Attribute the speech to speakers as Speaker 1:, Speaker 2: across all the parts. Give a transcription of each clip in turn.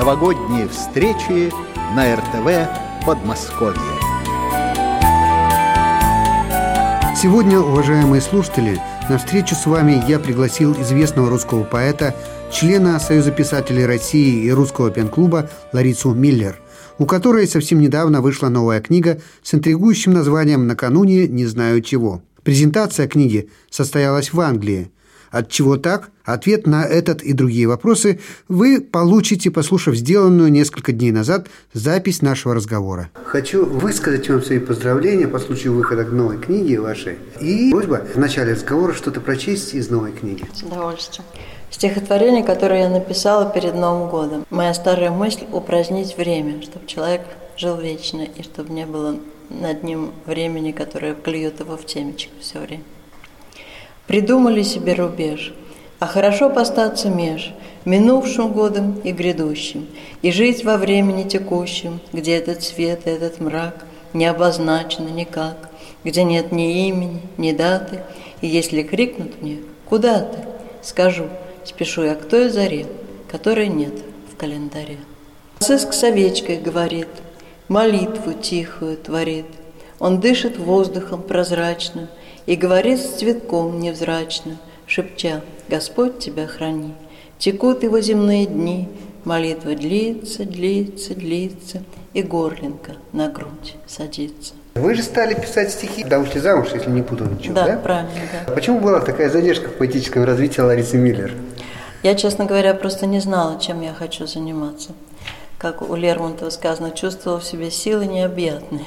Speaker 1: новогодние встречи на РТВ Подмосковье.
Speaker 2: Сегодня, уважаемые слушатели, на встречу с вами я пригласил известного русского поэта, члена Союза писателей России и Русского пен-клуба Ларису Миллер, у которой совсем недавно вышла новая книга с интригующим названием «Накануне не знаю чего». Презентация книги состоялась в Англии. Отчего так? Ответ на этот и другие вопросы вы получите, послушав сделанную несколько дней назад запись нашего разговора. Хочу высказать вам свои поздравления по случаю выхода новой книги вашей. И просьба в начале разговора что-то прочесть из новой книги.
Speaker 3: С удовольствием. Стихотворение, которое я написала перед Новым годом. Моя старая мысль – упразднить время, чтобы человек жил вечно и чтобы не было над ним времени, которое клюет его в темечко все время. Придумали себе рубеж, а хорошо б остаться меж минувшим годом и грядущим, и жить во времени текущем, где этот свет и этот мрак не обозначены никак, где нет ни имени, ни даты, и если крикнут мне «Куда ты?», скажу, спешу я к той заре, которой нет в календаре. Сыск с овечкой говорит, молитву тихую творит, он дышит воздухом прозрачным, и говорит с цветком невзрачно, шепча, Господь тебя храни. Текут его земные дни, молитва длится, длится, длится, и горлинка на грудь садится.
Speaker 2: Вы же стали писать стихи, когда ушли замуж, если не путаю ничего, да?
Speaker 3: Да, правильно, да.
Speaker 2: Почему была такая задержка в поэтическом развитии Ларисы Миллер?
Speaker 3: Я, честно говоря, просто не знала, чем я хочу заниматься. Как у Лермонтова сказано, чувствовала в себе силы необъятные.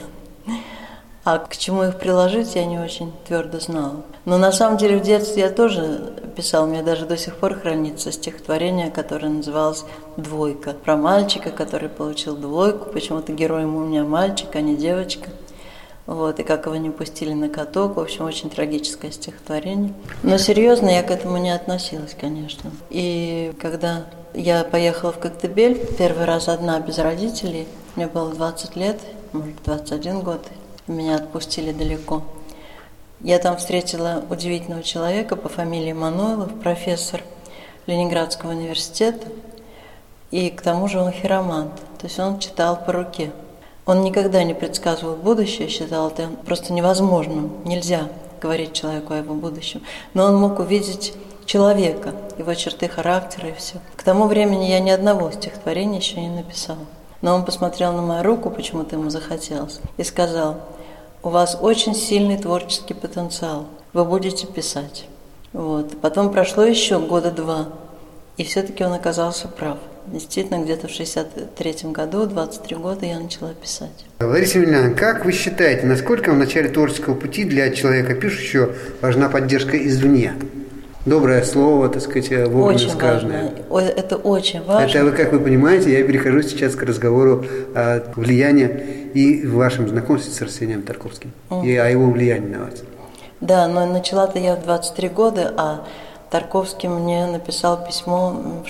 Speaker 3: А к чему их приложить, я не очень твердо знала. Но на самом деле в детстве я тоже писала, у меня даже до сих пор хранится стихотворение, которое называлось «Двойка». Про мальчика, который получил двойку, почему-то героем у меня мальчик, а не девочка. Вот, и как его не пустили на каток, в общем, очень трагическое стихотворение. Но серьезно я к этому не относилась, конечно. И когда я поехала в Коктебель, первый раз одна, без родителей, мне было 20 лет, может, 21 год, меня отпустили далеко. Я там встретила удивительного человека по фамилии Мануйлов, профессор Ленинградского университета, и к тому же он хиромант, то есть он читал по руке. Он никогда не предсказывал будущее, считал это просто невозможным, нельзя говорить человеку о его будущем. Но он мог увидеть человека, его черты характера и все. К тому времени я ни одного стихотворения еще не написала. Но он посмотрел на мою руку, почему-то ему захотелось, и сказал, у вас очень сильный творческий потенциал, вы будете писать. Вот. Потом прошло еще года 2, и все-таки он оказался прав. Действительно, где-то в 1963 году, 23 года, я начала писать.
Speaker 2: Лариса Емельяновна, как вы считаете, насколько в начале творческого пути для человека пишущего важна поддержка извне? Доброе слово, так сказать, вовремя сказанное.
Speaker 3: Важно. Это очень важно.
Speaker 2: Это, как вы понимаете, я перехожу сейчас к разговору о влиянии и в вашем знакомстве с Арсением Тарковским, и о его влиянии на вас. Да,
Speaker 3: но начала-то я в 23 года, а Тарковский мне написал письмо в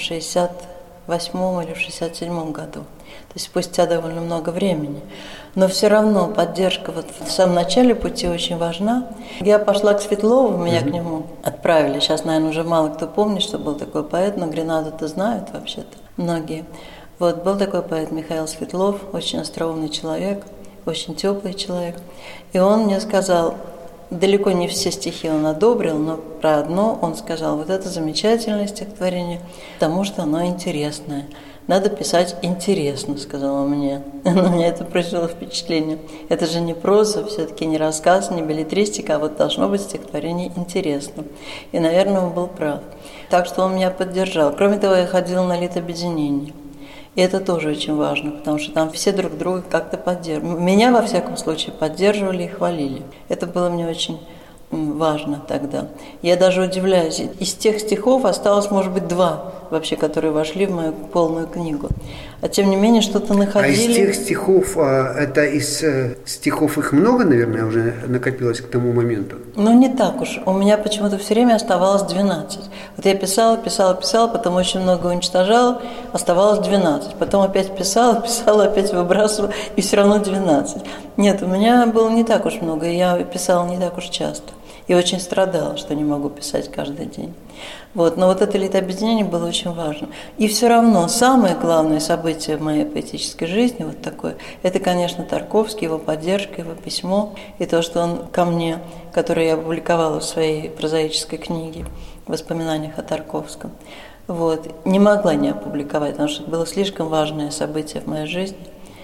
Speaker 3: 68 или в 67 году. То есть спустя довольно много времени. Но все равно поддержка вот в самом начале пути очень важна. Я пошла к Светлову, меня к нему отправили. Сейчас, наверное, уже мало кто помнит, что был такой поэт, но Гренаду-то знают вообще-то многие. Вот был такой поэт Михаил Светлов, очень остроумный человек, очень теплый человек. И он мне сказал, далеко не все стихи он одобрил, но про одно он сказал, вот это замечательное стихотворение, потому что оно интересное. Надо писать интересно, сказал он мне. На меня это произвело впечатление. Это же не проза, все-таки не рассказ, не беллетристика, а вот должно быть стихотворение интересным. И, наверное, он был прав. Так что он меня поддержал. Кроме того, я ходила на литобъединение. И это тоже очень важно, потому что там все друг друга как-то поддерживали. Меня, во всяком случае, поддерживали и хвалили. Это было мне очень важно тогда. Я даже удивляюсь, из тех стихов осталось, может быть, 2 вообще, которые вошли в мою полную книгу. А тем не менее, что-то находили. А из тех стихов, это из стихов их много, наверное, уже накопилось к тому моменту? Ну, не так уж. У меня почему-то все время оставалось 12. Вот я писала, потом очень много уничтожала, оставалось 12. Потом опять писала, опять выбрасывала, и все равно 12. Нет, у меня было не так уж много, и я писала не так уж часто. И очень страдала, что не могу писать каждый день. Вот. Но вот это летообъединение было очень важно. И все равно самое главное событие в моей поэтической жизни, вот такое, это, конечно, Тарковский, его поддержка, его письмо, и то, что он ко мне, которое я опубликовала в своей прозаической книге «Воспоминаниях о Тарковском», вот, не могла не опубликовать, потому что это было слишком важное событие в моей жизни.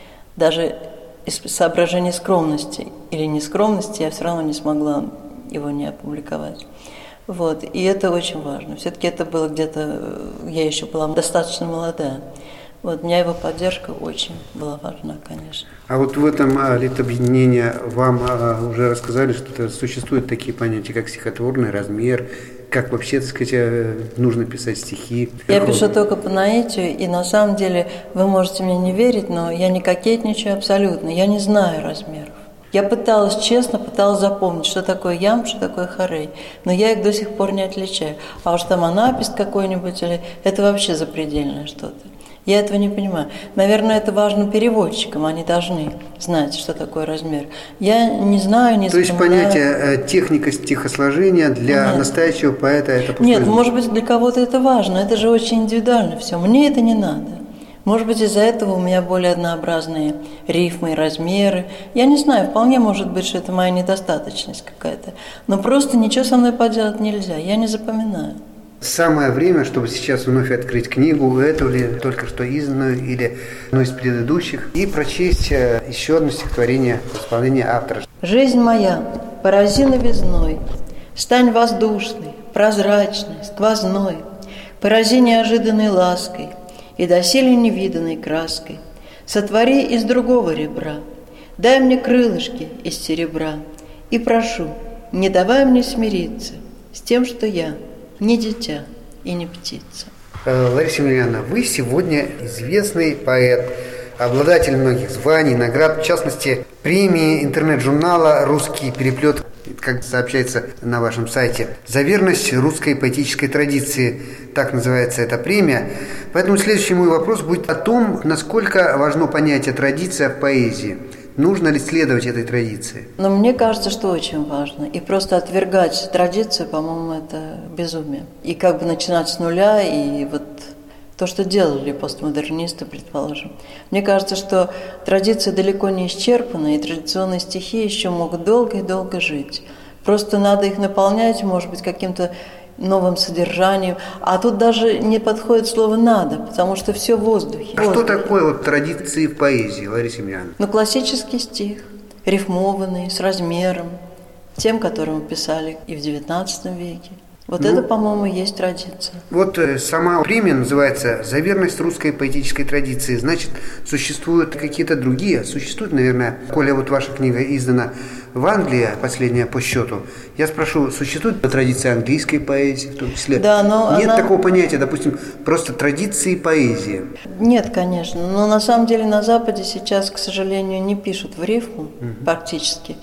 Speaker 3: Даже из соображений скромности или нескромности я все равно не смогла его не опубликовать. Вот. И это очень важно. Все-таки это было где-то, я еще была достаточно молодая. Вот, у меня его поддержка очень была важна, конечно.
Speaker 2: А вот в этом летообъединении вам уже рассказали, что существуют такие понятия, как стихотворный размер, как вообще, так сказать, нужно писать стихи.
Speaker 3: Я пишу только по наитию, и на самом деле вы можете мне не верить, но я не кокетничаю абсолютно, я не знаю размеров. Я пыталась, честно, запомнить, что такое ям, что такое хорей, но я их до сих пор не отличаю. А уж там анапист какой-нибудь, или это вообще запредельное что-то. Я этого не понимаю. Наверное, это важно переводчикам, они должны знать, что такое размер. Я не знаю, не знаю.
Speaker 2: То есть понятие техника стихосложения для настоящего поэта это пустое.
Speaker 3: Нет, может быть, для кого-то это важно, это же очень индивидуально все. Мне это не надо. Может быть, из-за этого у меня более однообразные рифмы и размеры. Я не знаю, вполне может быть, что это моя недостаточность какая-то. Но просто ничего со мной поделать нельзя, я не запоминаю.
Speaker 2: Самое время, чтобы сейчас вновь открыть книгу, эту ли только что изданную или одну из предыдущих, и прочесть еще одно стихотворение в исполнении автора.
Speaker 3: «Жизнь моя, порази новизной, стань воздушной, прозрачной, сквозной, порази неожиданной лаской и доселе невиданной краской. Сотвори из другого ребра, дай мне крылышки из серебра, и прошу, не давай мне смириться с тем, что я не дитя и не птица».
Speaker 2: Лариса Емельяновна, вы сегодня известный поэт, обладатель многих званий, наград, в частности, премии интернет-журнала «Русский переплет», как сообщается на вашем сайте, за верность русской поэтической традиции, так называется эта премия. Поэтому следующий мой вопрос будет о том, насколько важно понятие «традиция» в поэзии. Нужно ли следовать этой традиции?
Speaker 3: Но мне кажется, что очень важно. И просто отвергать традицию, по-моему, это безумие. И как бы начинать с нуля, и вот то, что делали постмодернисты, предположим. Мне кажется, что традиция далеко не исчерпана, и традиционные стихи еще могут долго и долго жить. Просто надо их наполнять, может быть, каким-то новым содержанием. А тут даже не подходит слово «надо», потому что все в воздухе.
Speaker 2: А что такое вот традиции в поэзии, Лариса Емельяновна?
Speaker 3: Ну, классический стих, рифмованный, с размером, тем, которым писали и в XIX веке. Вот это, по-моему, есть традиция.
Speaker 2: Вот сама премия называется «За верность русской поэтической традиции». Значит, существуют какие-то другие. Существуют, наверное, коли вот ваша книга издана в Англии, последняя по счету. Я спрошу, существует традиция английской поэзии в том числе?
Speaker 3: Да, но
Speaker 2: нет такого понятия, допустим, просто традиции поэзии?
Speaker 3: Нет, конечно. Но на самом деле на Западе сейчас, к сожалению, не пишут в рифму практически.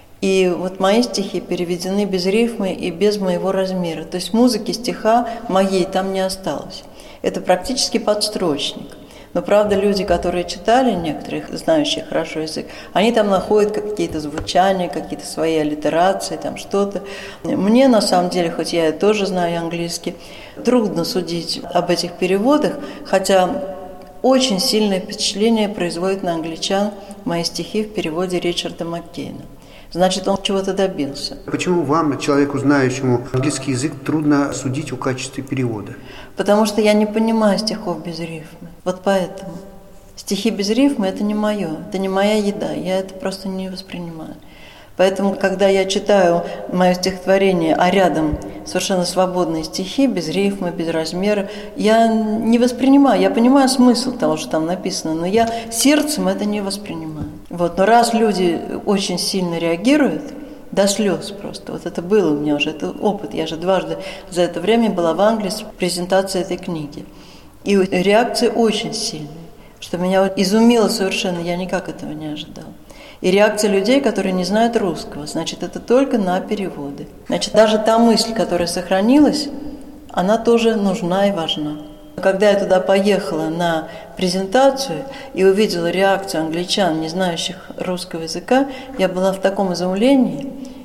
Speaker 3: И вот мои стихи переведены без рифмы и без моего размера. То есть музыки стиха моей там не осталось. Это практически подстрочник. Но, правда, люди, которые читали, некоторые, знающие хорошо язык, они там находят какие-то звучания, какие-то свои аллитерации, там что-то. Мне, на самом деле, хоть я и тоже знаю английский, трудно судить об этих переводах, хотя очень сильное впечатление производят на англичан мои стихи в переводе Ричарда Маккейна. Значит, он чего-то добился.
Speaker 2: Почему вам, человеку, знающему английский язык, трудно судить о качестве перевода?
Speaker 3: Потому что я не понимаю стихов без рифмы. Вот поэтому. Стихи без рифмы – это не мое, это не моя еда, я это просто не воспринимаю. Поэтому, когда я читаю мое стихотворение, а рядом совершенно свободные стихи, без рифмы, без размера, я не воспринимаю, я понимаю смысл того, что там написано, но я сердцем это не воспринимаю. Вот. Но раз люди очень сильно реагируют, до слез просто, вот это было у меня уже, это опыт, я же дважды за это время была в Англии с презентацией этой книги. И реакции очень сильные, что меня изумило совершенно, я никак этого не ожидала. И реакция людей, которые не знают русского, значит, это только на переводы. Значит, даже та мысль, которая сохранилась, она тоже нужна и важна. Когда я туда поехала на презентацию и увидела реакцию англичан, не знающих русского языка, я была в таком изумлении.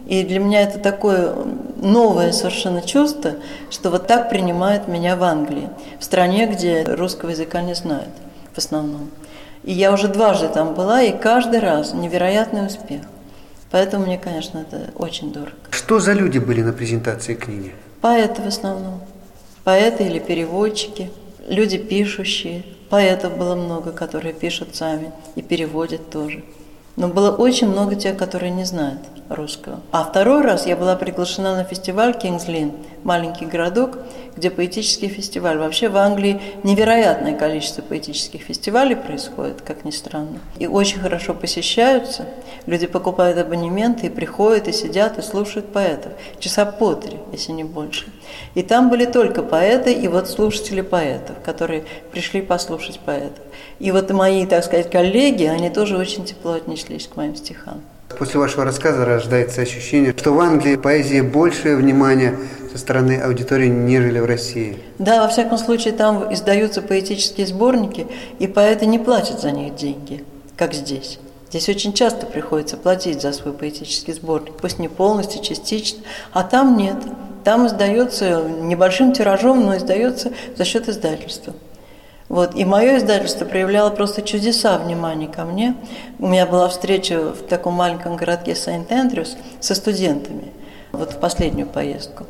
Speaker 3: И для меня это такое новое совершенно чувство, что вот так принимают меня в Англии, в стране, где русского языка не знают в основном. И я уже дважды там была, и каждый раз невероятный успех. Поэтому мне, конечно, это очень дорого.
Speaker 2: Что за люди были на презентации книги?
Speaker 3: Поэты в основном. Поэты или переводчики, люди пишущие. Поэтов было много, которые пишут сами и переводят тоже. Но было очень много тех, которые не знают русского. А второй раз я была приглашена на фестиваль Кингс Линн, маленький городок, где поэтический фестиваль. Вообще в Англии невероятное количество поэтических фестивалей происходит, как ни странно. И очень хорошо посещаются. Люди покупают абонементы и приходят, и сидят, и слушают поэтов. Часа по 3, если не больше. И там были только поэты, и вот слушатели поэтов, которые пришли послушать поэтов. И вот мои, так сказать, коллеги, они тоже очень тепло отнеслись к моим стихам.
Speaker 2: После вашего рассказа рождается ощущение, что в Англии поэзии большее внимание со стороны аудитории, нежели в России.
Speaker 3: Да, во всяком случае, там издаются поэтические сборники, и поэты не платят за них деньги, как здесь. Здесь очень часто приходится платить за свой поэтический сборник, пусть не полностью, частично, а там нет. Там издается небольшим тиражом, но издается за счет издательства. Вот. И мое издательство проявляло просто чудеса внимания ко мне. У меня была встреча в таком маленьком городке Сент-Эндрюс со студентами, вот в последнюю поездку.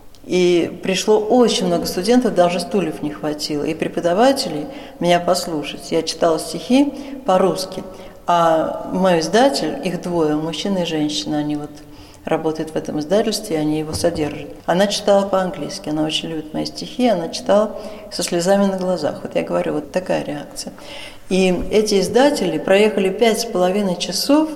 Speaker 3: И пришло очень много студентов, даже стульев не хватило, и преподавателей меня послушать. Я читала стихи по-русски, а мой издатель, их двое, мужчина и женщина, они вот работает в этом издательстве, и они его содержат. Она читала по-английски, она очень любит мои стихи, она читала со слезами на глазах. Вот я говорю, вот такая реакция. И эти издатели проехали 5,5 часов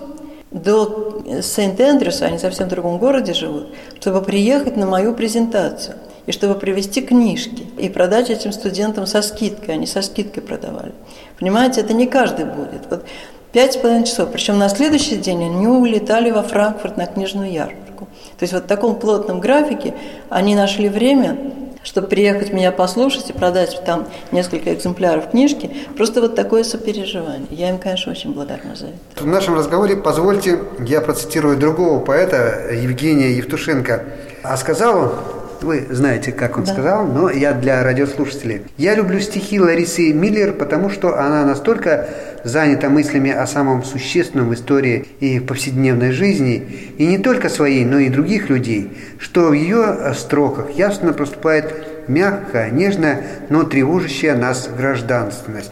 Speaker 3: до Сент-Эндрюса, они совсем в другом городе живут, чтобы приехать на мою презентацию и чтобы привезти книжки и продать этим студентам со скидкой. Они со скидкой продавали. Понимаете, это не каждый будет. Вот 5,5 часов. Причем на следующий день они улетали во Франкфурт на книжную ярмарку. То есть вот в таком плотном графике они нашли время, чтобы приехать меня послушать и продать там несколько экземпляров книжки. Просто вот такое сопереживание. Я им, конечно, очень благодарна за это.
Speaker 2: В нашем разговоре, позвольте, я процитирую другого поэта, Евгения Евтушенко. А сказал он, вы знаете, как он сказал, но я для радиослушателей. «Я люблю стихи Ларисы Миллер, потому что она настолько занята мыслями о самом существенном в истории и в повседневной жизни, и не только своей, но и других людей, что в ее строках явственно проступает мягкая, нежная, но тревожащая нас гражданственность».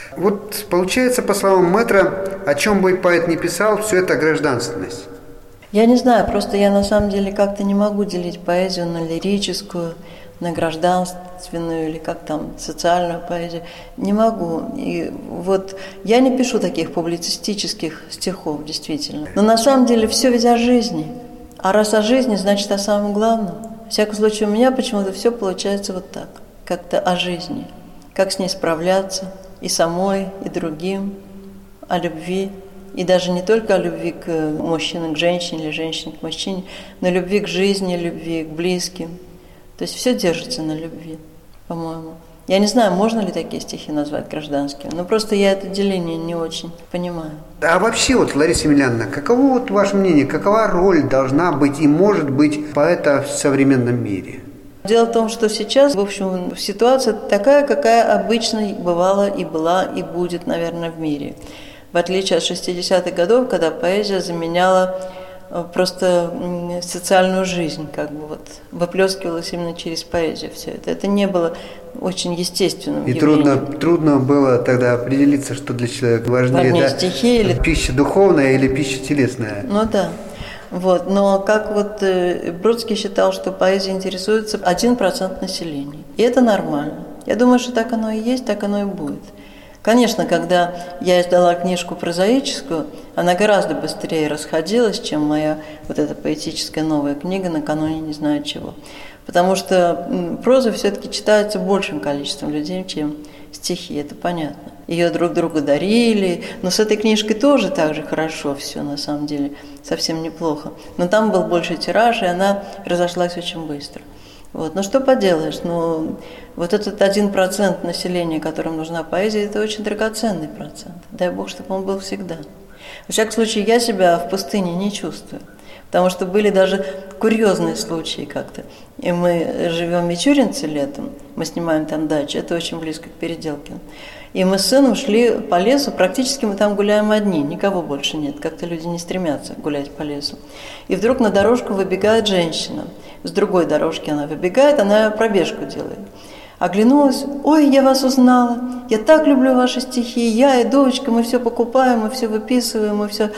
Speaker 2: Вот получается, по словам Мэтра, о чем бы поэт ни писал, все это гражданственность.
Speaker 3: Я не знаю, просто я на самом деле как-то не могу делить поэзию на лирическую, на гражданственную или как там, социальную поэзию. Не могу. И вот я не пишу таких публицистических стихов, действительно. Но на самом деле все ведь о жизни. А раз о жизни, значит о самом главном. В всяком случае, у меня почему-то все получается вот так. Как-то о жизни. Как с ней справляться и самой, и другим. О любви. И даже не только о любви к мужчине, к женщине или женщине к мужчине, но любви к жизни, любви к близким. То есть все держится на любви, по-моему. Я не знаю, можно ли такие стихи назвать гражданскими, но просто я это деление не очень понимаю.
Speaker 2: А вообще, вот, Лариса Емельяновна, каково вот ваше мнение, какова роль должна быть и может быть поэта в современном мире?
Speaker 3: Дело в том, что сейчас, в общем, ситуация такая, какая обычно бывала и была, и будет, наверное, в мире. В отличие от 60-х годов, когда поэзия заменяла просто социальную жизнь, как бы вот выплескивалась именно через поэзию все это. Это не было очень естественным явлением. И
Speaker 2: трудно было тогда определиться, что для человека важнее, да?
Speaker 3: Стихи или
Speaker 2: пища духовная или пища телесная.
Speaker 3: Ну да. Вот. Но как вот Бродский считал, что поэзией интересуется 1% населения. И это нормально. Я думаю, что так оно и есть, так оно и будет. Конечно, когда я издала книжку прозаическую, она гораздо быстрее расходилась, чем моя вот эта поэтическая новая книга «Накануне не знаю чего». Потому что проза все-таки читается большим количеством людей, чем стихи, это понятно. Ее друг другу дарили, но с этой книжкой тоже так же хорошо все, на самом деле, совсем неплохо. Но там был больший тираж, и она разошлась очень быстро. Вот. Но что поделаешь, вот этот 1% населения, которому нужна поэзия, это очень драгоценный процент. Дай Бог, чтобы он был всегда. Во всяком случае, я себя в пустыне не чувствую. Потому что были даже курьезные случаи как-то. И мы живем в Мичуринце летом, мы снимаем там дачу, это очень близко к Переделкину. И мы с сыном шли по лесу, практически мы там гуляем одни, никого больше нет, как-то люди не стремятся гулять по лесу. И вдруг на дорожку выбегает женщина, с другой дорожки она выбегает, она пробежку делает. Оглянулась, ой, я вас узнала, я так люблю ваши стихи, я и дочка, мы все покупаем, мы все выписываем, мы все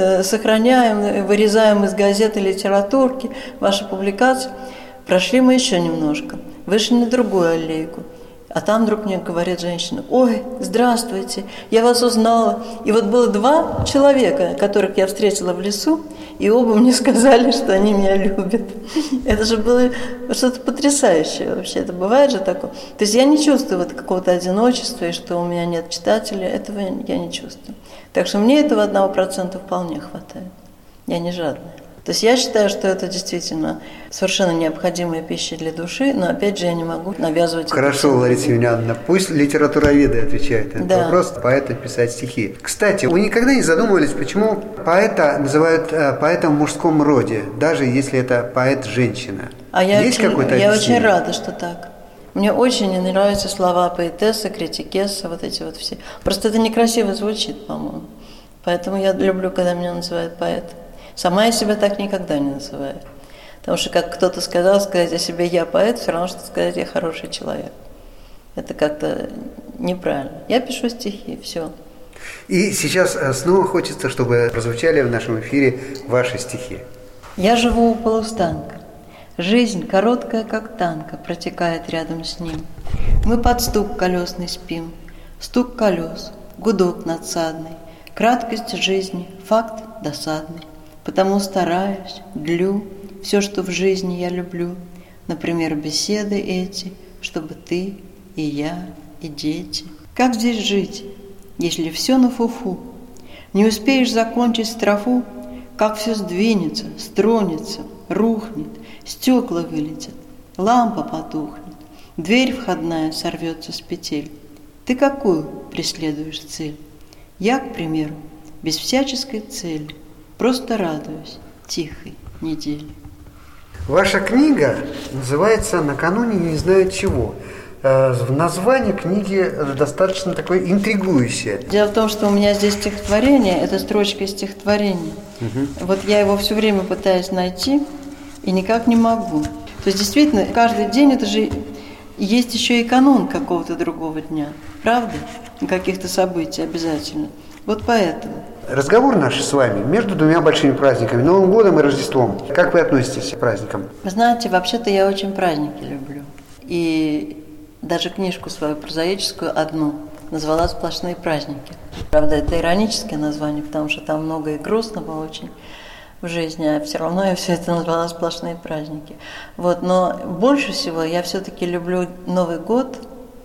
Speaker 3: сохраняем, вырезаем из газеты, литературки, ваши публикации. Прошли мы еще немножко, вышли на другую аллейку. А там вдруг мне говорит женщина, ой, здравствуйте, я вас узнала. И вот было 2 человека, которых я встретила в лесу, и оба мне сказали, что они меня любят. Это же было что-то потрясающее вообще, это бывает же такое. То есть я не чувствую вот какого-то одиночества, и что у меня нет читателя, этого я не чувствую. Так что мне этого 1% вполне хватает, я не жадная. То есть я считаю, что это действительно совершенно необходимая пища для души, но опять же я не могу навязывать.
Speaker 2: Хорошо, Лариса Емельяновна, пусть литературоведы отвечают на этот вопрос, поэта писать стихи. Кстати, вы никогда не задумывались, почему поэта называют поэтом в мужском роде, даже если это поэт-женщина? Есть какое-то объяснение?
Speaker 3: Я очень рада, что так. Мне очень не нравятся слова поэтесса, критикесса, вот эти вот все. Просто это некрасиво звучит, по-моему. Поэтому я люблю, когда меня называют поэтом. Сама я себя так никогда не называю. Потому что, как кто-то сказал, сказать о себе «я поэт», все равно, что сказать «я хороший человек». Это как-то неправильно. Я пишу стихи, все.
Speaker 2: И сейчас снова хочется, чтобы прозвучали в нашем эфире ваши стихи.
Speaker 3: Я живу у полустанка. Жизнь, короткая, как танка, протекает рядом с ним. Мы под стук колесный спим. Стук колес, гудок надсадный. Краткость жизни, факт досадный. Потому стараюсь, длю все, что в жизни я люблю. Например, беседы эти, чтобы ты и я, и дети. Как здесь жить, если все на фуфу? Не успеешь закончить строфу, как все сдвинется, стронется, рухнет, стекла вылетят, лампа потухнет, дверь входная сорвется с петель. Ты какую преследуешь цель? Я, к примеру, без всяческой цели, просто радуюсь тихой неделе.
Speaker 2: Ваша книга называется «Накануне не знаю чего». Название книги достаточно такое интригующее.
Speaker 3: Дело в том, что у меня здесь стихотворение, это строчка из стихотворения. Вот я его все время пытаюсь найти и никак не могу. То есть действительно, каждый день это же есть еще и канун какого-то другого дня. Правда? Каких-то событий обязательно. Вот поэтому.
Speaker 2: Разговор наш с вами между 2 большими праздниками, Новым годом и Рождеством. Как вы относитесь к праздникам?
Speaker 3: Вы знаете, вообще-то я очень праздники люблю. И даже книжку свою прозаическую одну назвала «Сплошные праздники». Правда, это ироническое название, потому что там много и грустного очень в жизни, а все равно я все это назвала «Сплошные праздники». Вот, но больше всего я все-таки люблю Новый год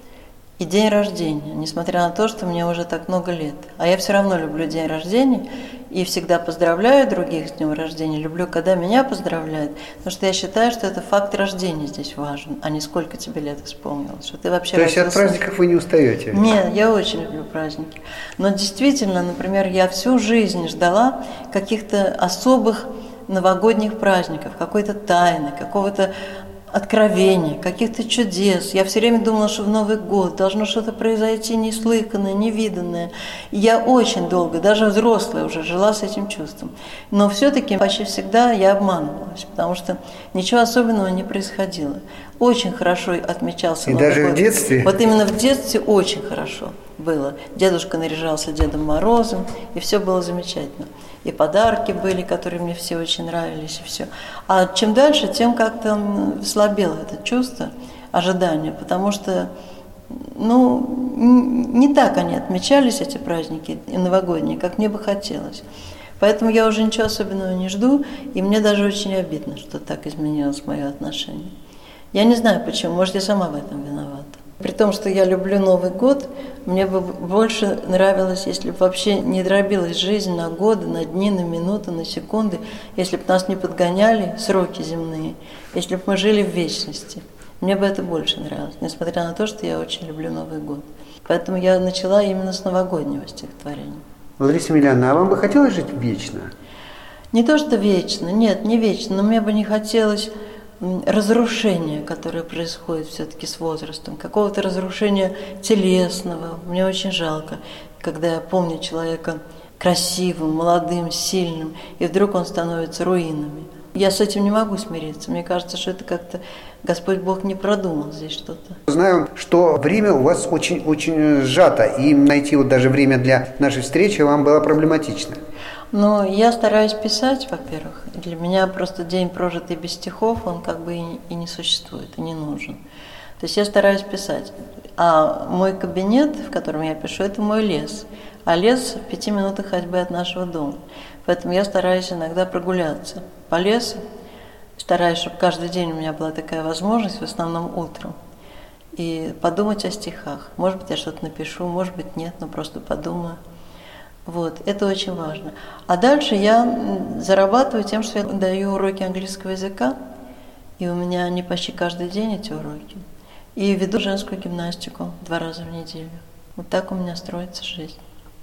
Speaker 3: и день рождения, несмотря на то, что мне уже так много лет. А я все равно люблю день рождения и всегда поздравляю других с днем рождения. Люблю, когда меня поздравляют, потому что я считаю, что это факт рождения здесь важен, а не сколько тебе лет исполнилось. Что ты вообще
Speaker 2: То есть от праздников вы не устаете?
Speaker 3: Нет, я очень люблю праздники. Но действительно, например, я всю жизнь ждала каких-то особых новогодних праздников, какой-то тайны, какого-то откровений, каких-то чудес. Я все время думала, что в Новый год должно что-то произойти неслыханное, невиданное. И я очень долго, даже взрослая уже, жила с этим чувством. Но все-таки почти всегда я обманывалась, потому что ничего особенного не происходило. Очень хорошо отмечался Новый год. И даже в детстве? Вот именно в детстве очень хорошо было. Дедушка наряжался Дедом Морозом, и все было замечательно. И подарки были, которые мне все очень нравились, и все. А чем дальше, тем как-то слабело это чувство, ожидания, потому что, не так они отмечались, эти праздники и новогодние, как мне бы хотелось. Поэтому я уже ничего особенного не жду, и мне даже очень обидно, что так изменилось мое отношение. Я не знаю почему, может, я сама в этом виновата. При том, что я люблю Новый год, мне бы больше нравилось, если бы вообще не дробилась жизнь на годы, на дни, на минуты, на секунды, если бы нас не подгоняли сроки земные, если бы мы жили в вечности. Мне бы это больше нравилось, несмотря на то, что я очень люблю Новый год. Поэтому я начала именно с новогоднего стихотворения.
Speaker 2: Лариса Емельяновна, а вам бы хотелось жить вечно?
Speaker 3: Не то, что вечно, нет, не вечно, но мне бы не хотелось разрушения, которое происходит все-таки с возрастом, какого-то разрушения телесного. Мне очень жалко, когда я помню человека красивым, молодым, сильным, и вдруг он становится руинами. Я с этим не могу смириться. Мне кажется, что это как-то Господь Бог не продумал здесь что-то.
Speaker 2: Знаю, что время у вас очень сжато, и найти вот даже время для нашей встречи вам было проблематично.
Speaker 3: Но я стараюсь писать, во-первых. Для меня просто день, прожитый без стихов, он как бы и не существует, и не нужен. То есть я стараюсь писать. А мой кабинет, в котором я пишу, это мой лес. А лес в 5 минутах ходьбы от нашего дома. Поэтому я стараюсь иногда прогуляться по лесу. Стараюсь, чтобы каждый день у меня была такая возможность, в основном утром, и подумать о стихах. Может быть, я что-то напишу, может быть, нет, но просто подумаю. Вот, это очень важно. А дальше я зарабатываю тем, что я даю уроки английского языка, и у меня они почти каждый день, эти уроки. И веду женскую гимнастику 2 раза в неделю. Вот так у меня строится жизнь.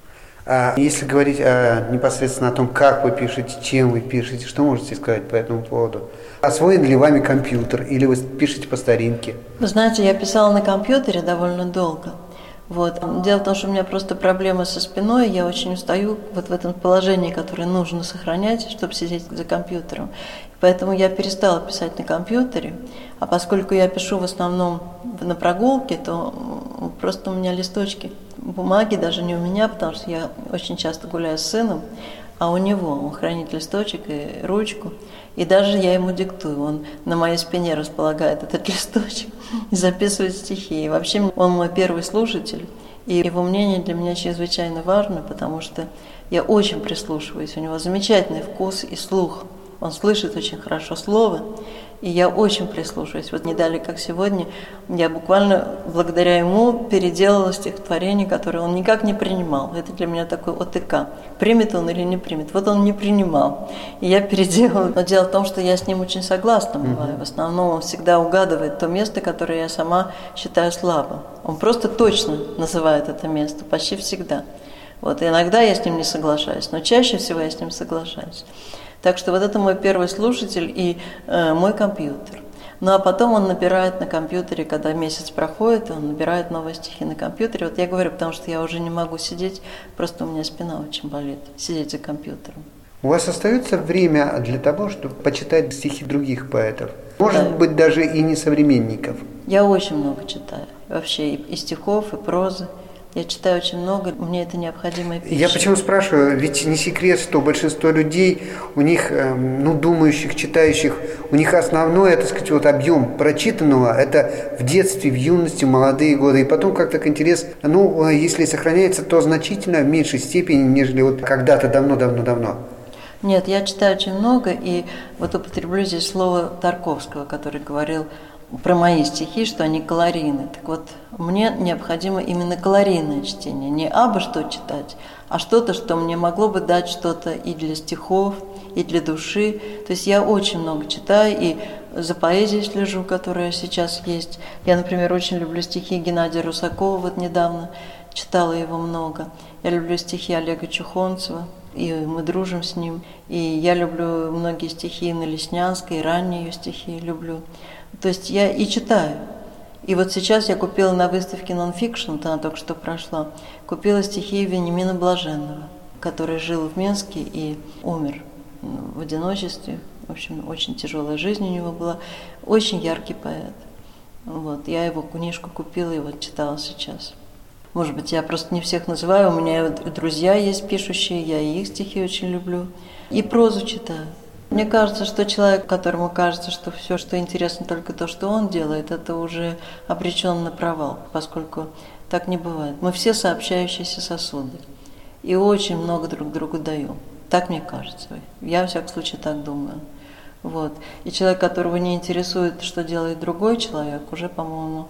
Speaker 2: А если говорить непосредственно о том, как вы пишете, чем вы пишете, что можете сказать по этому поводу? Освоен ли вами компьютер, или вы пишете по старинке?
Speaker 3: Вы знаете, я писала на компьютере довольно долго. Вот. Дело в том, что у меня просто проблемы со спиной, я очень устаю вот в этом положении, которое нужно сохранять, чтобы сидеть за компьютером. Поэтому я перестала писать на компьютере, а поскольку я пишу в основном на прогулке, то просто у меня листочки бумаги, даже не у меня, потому что я очень часто гуляю с сыном, а у него, он хранит листочек и ручку, и даже я ему диктую, он на моей спине располагает этот листочек и записывает стихи. И вообще он мой первый слушатель, и его мнение для меня чрезвычайно важно, потому что я очень прислушиваюсь, у него замечательный вкус и слух, он слышит очень хорошо слово, и я очень прислушиваюсь. Вот не далее, как сегодня, я буквально благодаря ему переделала стихотворение, которое он никак не принимал. Это для меня такой ОТК. Примет он или не примет. Вот он не принимал. И я переделала. Но дело в том, что я с ним очень согласна бываю. В основном он всегда угадывает то место, которое я сама считаю слабым. Он просто точно называет это место, почти всегда. Вот иногда я с ним не соглашаюсь, но чаще всего я с ним соглашаюсь. Так что вот это мой первый слушатель и мой компьютер. Ну а потом он набирает на компьютере, когда месяц проходит, он набирает новые стихи на компьютере. Вот я говорю, потому что я уже не могу сидеть, просто у меня спина очень болит, сидеть за компьютером.
Speaker 2: У вас остается время для того, чтобы почитать стихи других поэтов? Может быть, даже и не современников?
Speaker 3: Я очень много читаю. Вообще и стихов, и прозы. Я читаю очень много, мне это необходимая пища.
Speaker 2: Я почему спрашиваю, ведь не секрет, что большинство людей, у них, думающих, читающих, у них основной, так сказать, вот объем прочитанного, это в детстве, в юности, в молодые годы. И потом как-то интерес, если сохраняется, то значительно в меньшей степени, нежели вот когда-то давно.
Speaker 3: Нет, я читаю очень много, и вот употреблю здесь слово Тарковского, который говорил про мои стихи, что они калорийны. Так вот, мне необходимо именно калорийное чтение. Не абы что читать, а что-то, что мне могло бы дать что-то и для стихов, и для души. То есть я очень много читаю, и за поэзией слежу, которая сейчас есть. Я, например, очень люблю стихи Геннадия Русакова, вот недавно читала его много. Я люблю стихи Олега Чухонцева, и мы дружим с ним. И я люблю многие стихи Инны Леснянской, и ранние ее стихи люблю. То есть я и читаю. И вот сейчас я купила на выставке «Нонфикшн», она только что прошла, купила стихи Вениамина Блаженного, который жил в Минске и умер в одиночестве. В общем, очень тяжелая жизнь у него была. Очень яркий поэт. Вот, я его книжку купила и вот читала сейчас. Может быть, я просто не всех называю, у меня друзья есть пишущие, я и их стихи очень люблю. И прозу читаю. Мне кажется, что человек, которому кажется, что все, что интересно, только то, что он делает, это уже обречен на провал, поскольку так не бывает. Мы все сообщающиеся сосуды и очень много друг другу даем. Так мне кажется. Я, во всяком случае, так думаю. Вот. И человек, которого не интересует, что делает другой человек, уже, по-моему,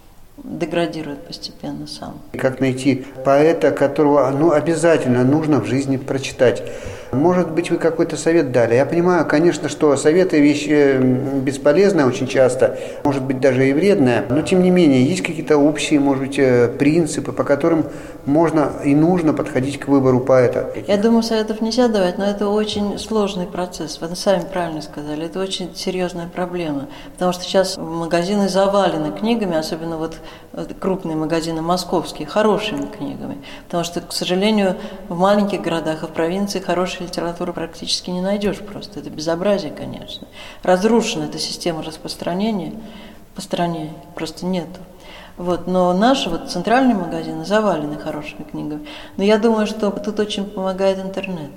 Speaker 3: деградирует постепенно сам.
Speaker 2: Как найти поэта, которого обязательно нужно в жизни прочитать? Может быть, вы какой-то совет дали? Я понимаю, конечно, что советы – вещь бесполезная очень часто, может быть, даже и вредная, но, тем не менее, есть какие-то общие, может быть, принципы, по которым можно и нужно подходить к выбору поэта?
Speaker 3: Я думаю, советов нельзя давать, но это очень сложный процесс. Вы сами правильно сказали, это очень серьезная проблема, потому что сейчас магазины завалены книгами, особенно вот крупные магазины московские, хорошими книгами, потому что, к сожалению, в маленьких городах и в провинции хорошей литературы практически не найдешь просто. Это безобразие, конечно. Разрушена эта система распространения по стране, просто нету. Вот, но наши вот центральные магазины завалены хорошими книгами. Но я думаю, что тут очень помогает интернет.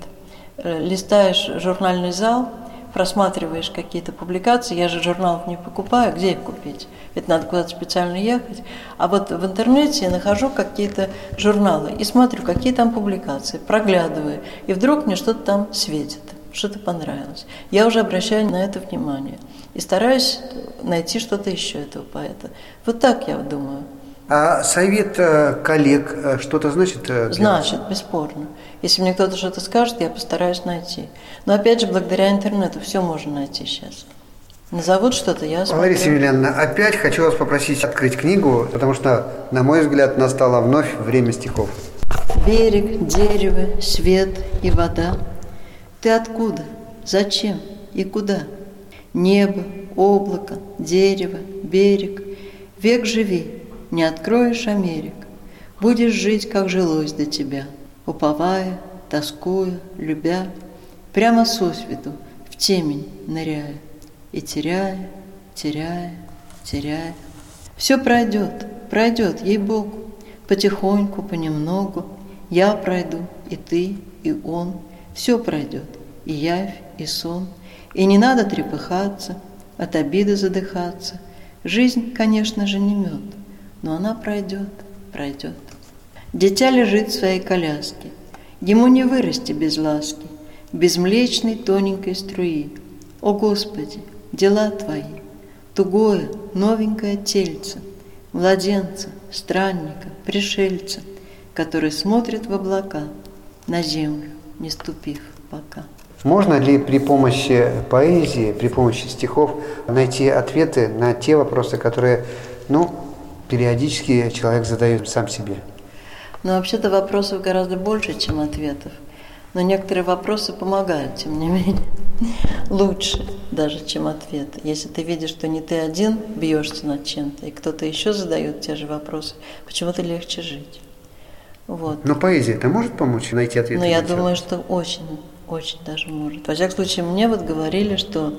Speaker 3: Листаешь журнальный зал, просматриваешь какие-то публикации. Я же журналов не покупаю, где их купить? Ведь надо куда-то специально ехать. А вот в интернете я нахожу какие-то журналы и смотрю, какие там публикации, проглядываю. И вдруг мне что-то там светит, что-то понравилось. Я уже обращаю на это внимание. И стараюсь найти что-то еще этого поэта. Вот так я думаю.
Speaker 2: А совет коллег что-то значит?
Speaker 3: Значит, бесспорно. Если мне кто-то что-то скажет, я постараюсь найти. Но опять же, благодаря интернету все можно найти сейчас. Назовут что-то, я смотрю.
Speaker 2: Лариса Емельяновна, опять хочу вас попросить открыть книгу, потому что, на мой взгляд, настало вновь время стихов.
Speaker 3: Берег, дерево, свет и вода. Ты откуда? Зачем и куда? Небо, облако, дерево, берег. Век живи, не откроешь Америк. Будешь жить, как жилось до тебя, уповая, тоскуя, любя, прямо сосвету, в темень ныряя, и теряя, теряя, теряя. Все пройдет, пройдет, ей-богу, потихоньку, понемногу. Я пройду, и ты, и он. Все пройдет, и явь, и сон. И не надо трепыхаться, от обиды задыхаться. Жизнь, конечно же, не мед, но она пройдет, пройдет. Дитя лежит в своей коляске, ему не вырасти без ласки, без млечной тоненькой струи. О, Господи, дела Твои, тугое, новенькое тельце, младенца, странника, пришельца, который смотрит в облака, на землю, не ступив пока.
Speaker 2: Можно ли при помощи поэзии, при помощи стихов найти ответы на те вопросы, которые, периодически человек задает сам себе?
Speaker 3: Вообще-то вопросов гораздо больше, чем ответов. Но некоторые вопросы помогают, тем не менее. Лучше даже, чем ответы. Если ты видишь, что не ты один бьешься над чем-то, и кто-то еще задает те же вопросы, почему-то легче жить. Вот.
Speaker 2: Но поэзия-то может помочь найти ответы?
Speaker 3: Но я думаю, что очень даже может. Во всяком случае, мне говорили, что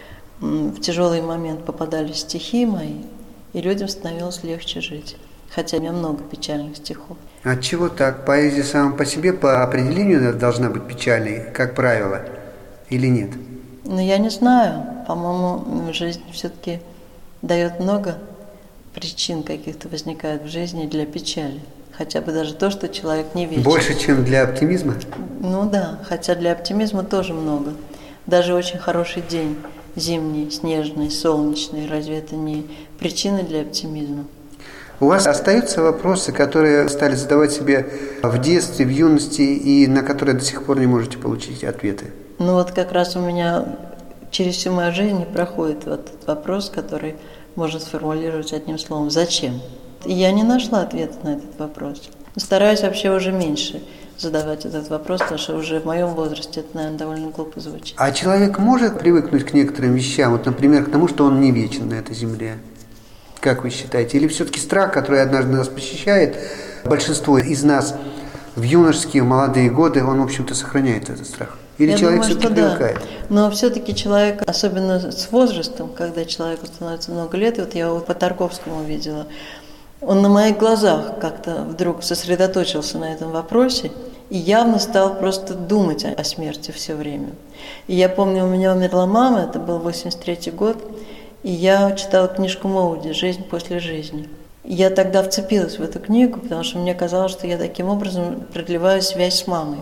Speaker 3: в тяжелый момент попадались стихи мои, и людям становилось легче жить. Хотя у меня много печальных стихов.
Speaker 2: От чего так? Поэзия сама по себе, по определению, должна быть печальной, как правило, или нет?
Speaker 3: Я не знаю. По-моему, жизнь все-таки дает много причин каких-то возникает в жизни для печали. Хотя бы даже то, что человек не вечен.
Speaker 2: Больше, чем для оптимизма?
Speaker 3: Да, хотя для оптимизма тоже много. Даже очень хороший день, зимний, снежный, солнечный, разве это не причина для оптимизма?
Speaker 2: У вас остаются вопросы, которые стали задавать себе в детстве, в юности, и на которые до сих пор не можете получить ответы? Как раз у меня через всю мою жизнь не проходит этот вопрос, который можно сформулировать одним словом «Зачем?». И я не нашла ответа на этот вопрос. Стараюсь вообще уже меньше задавать этот вопрос, потому что уже в моем возрасте это, наверное, довольно глупо звучит. А человек может привыкнуть к некоторым вещам, например, к тому, что он не вечен на этой земле? Как вы считаете? Или все-таки страх, который однажды нас посещает, большинство из нас в юношеские, молодые годы, он, в общем-то, сохраняет этот страх? Или я человек все-таки привыкает? Да. Но все-таки человек, особенно с возрастом, когда человеку становится много лет, и я по Тарковскому видела, он на моих глазах как-то вдруг сосредоточился на этом вопросе и явно стал просто думать о смерти все время. И я помню, у меня умерла мама, это был 83-й год, и я читала книжку Моуди «Жизнь после жизни». И я тогда вцепилась в эту книгу, потому что мне казалось, что я таким образом продлеваю связь с мамой.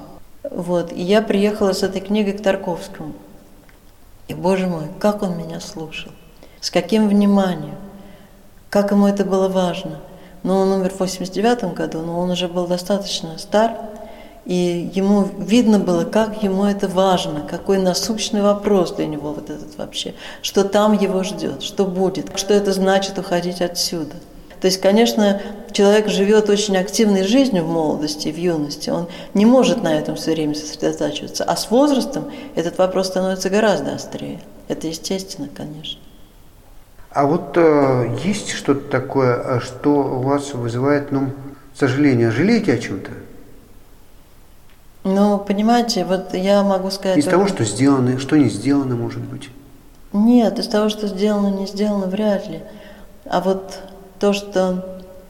Speaker 2: И я приехала с этой книгой к Тарковскому. И, боже мой, как он меня слушал, с каким вниманием, как ему это было важно. Он умер в 89-м году, но он уже был достаточно стар,
Speaker 3: И ему видно было, как ему это важно, какой насущный вопрос для него вот этот вообще, что там его ждет, что будет, что это значит уходить отсюда. То есть, конечно, человек живет очень активной жизнью в молодости, в юности, он не может на этом все время сосредотачиваться, а с возрастом этот вопрос становится гораздо острее. Это естественно, конечно.
Speaker 2: А вот есть что-то такое, что у вас вызывает, сожаление? Жалеете о чем-то?
Speaker 3: Понимаете, вот я могу сказать...
Speaker 2: Из того, что сделано, что не сделано, может быть?
Speaker 3: Нет, из того, что сделано, не сделано, вряд ли. А вот то, что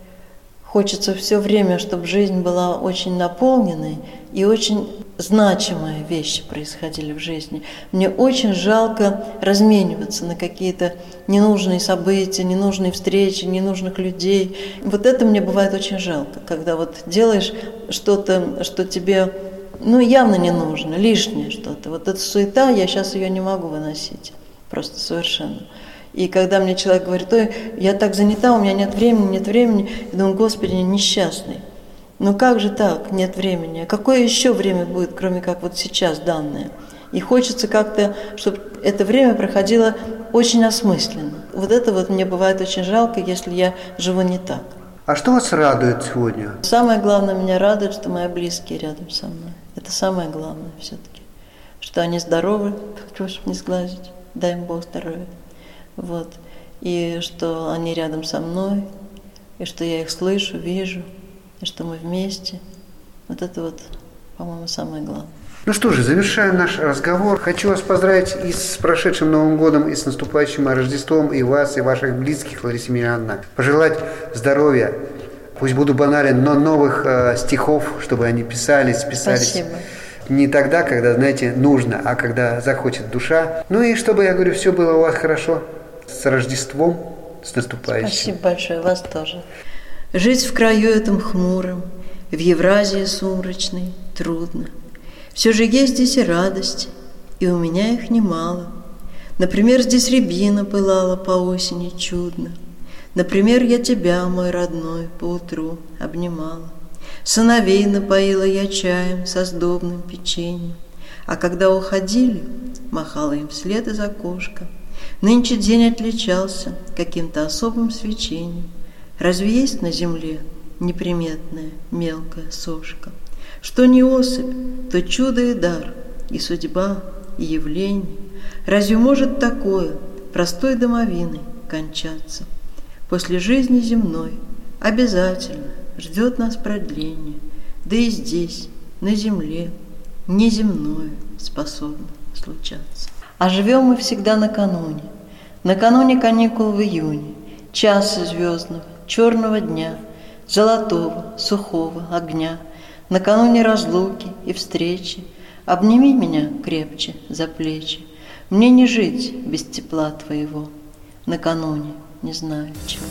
Speaker 3: хочется все время, чтобы жизнь была очень наполненной и очень значимые вещи происходили в жизни. Мне очень жалко размениваться на какие-то ненужные события, ненужные встречи, ненужных людей. Вот это мне бывает очень жалко, когда вот делаешь что-то, что тебе явно не нужно, лишнее что-то. Вот эта суета, я сейчас ее не могу выносить, просто совершенно. И когда мне человек говорит: ой, я так занята, у меня нет времени, я думаю: Господи, несчастный. Как же так, нет времени? А какое еще время будет, кроме как вот сейчас данное? И хочется как-то, чтобы это время проходило очень осмысленно. Вот это вот мне бывает очень жалко, если я живу не так.
Speaker 2: А что вас радует сегодня?
Speaker 3: Самое главное меня радует, что мои близкие рядом со мной. Это самое главное все-таки. Что они здоровы, хочу, чтобы не сглазить, дай им Бог здоровья. Вот. И что они рядом со мной, и что я их слышу, вижу, и что мы вместе. Вот это вот, по-моему, самое главное.
Speaker 2: Ну что же, завершаем наш разговор. Хочу вас поздравить и с прошедшим Новым годом, и с наступающим Рождеством, и вас, и ваших близких, Лариса Емельяновна. Пожелать здоровья, пусть буду банален, но новых стихов, чтобы они писались.
Speaker 3: Спасибо.
Speaker 2: Не тогда, когда, знаете, нужно, а когда захочет душа. И чтобы, я говорю, все было у вас хорошо. С Рождеством, с наступающим.
Speaker 3: Спасибо большое, вас тоже. Жить в краю этом хмуром, в Евразии сумрачной, трудно. Все же есть здесь и радости, и у меня их немало. Например, здесь рябина пылала по осени чудно. Например, я тебя, мой родной, поутру обнимала. Сыновей напоила я чаем со сдобным печеньем, а когда уходили, махала им вслед из окошка. Нынче день отличался каким-то особым свечением. Разве есть на земле неприметная мелкая сошка? Что не особь, то чудо и дар, и судьба, и явление. Разве может такое простой домовиной кончаться? После жизни земной обязательно ждет нас продление, да и здесь, на земле, неземное способно случаться. А живем мы всегда накануне каникул в июне, часа звездного, черного дня, золотого, сухого огня, накануне разлуки и встречи. Обними меня крепче за плечи, мне не жить без тепла твоего, накануне не знаю чего.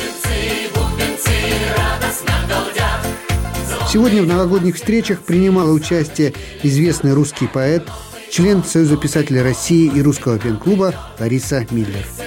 Speaker 3: Бубенцы радостно галдят.
Speaker 2: Сегодня в новогодних встречах принимала участие известный русский поэт, член Союза писателей России и Русского пен-клуба Лариса Миллер.